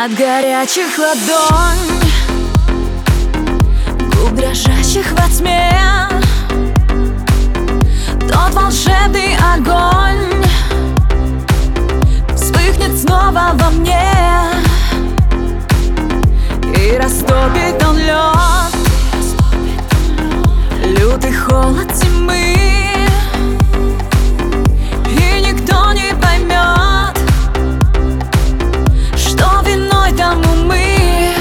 От горячих ладонь, губ дрожащих во тьме, тот волшебный огонь вспыхнет снова во мне, и растопит он лед, лютый холод зимы, и никто не поймет, что виной тому мы.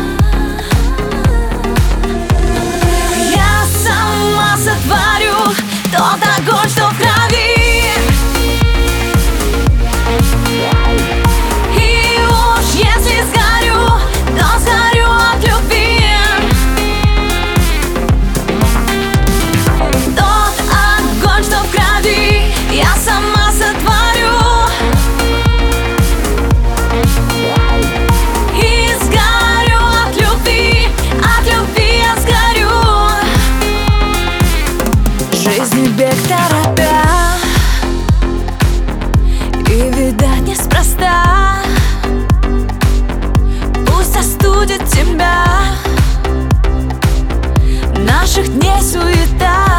Я сама сотворю тот огонь, что в крови, и уж если сгорю, то сгорю от любви. Тот огонь, что в крови, я сама сотворю, и сгорю от любви я сгорю. Жизнь бег торопя, и, видать, неспроста. Пусть остудит тебя наших дней суета.